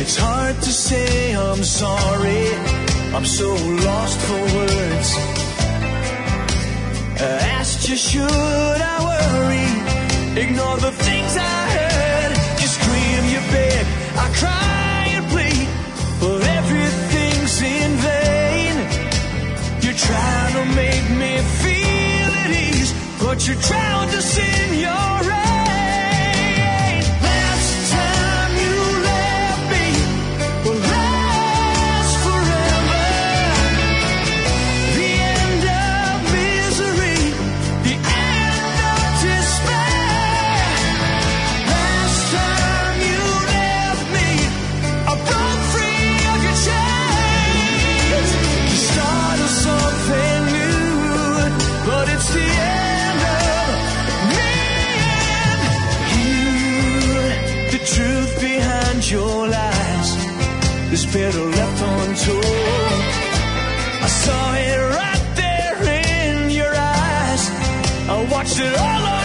It's hard to say I'm sorry. I'm so lost for words. I asked you, should I worry? Ignore the things I heard. You scream, you beg, I cry and plead, but everything's in vain. You're trying to make me feel at ease, but you're drowned us in your rain. Last time you left me will last forever. The end of misery, the end of despair. Last time you left me, I broke free of your chains. The start of something new, but it's the end of me and you. The truth behind your lies is better left untold. I saw it right there in your eyes. I watched it all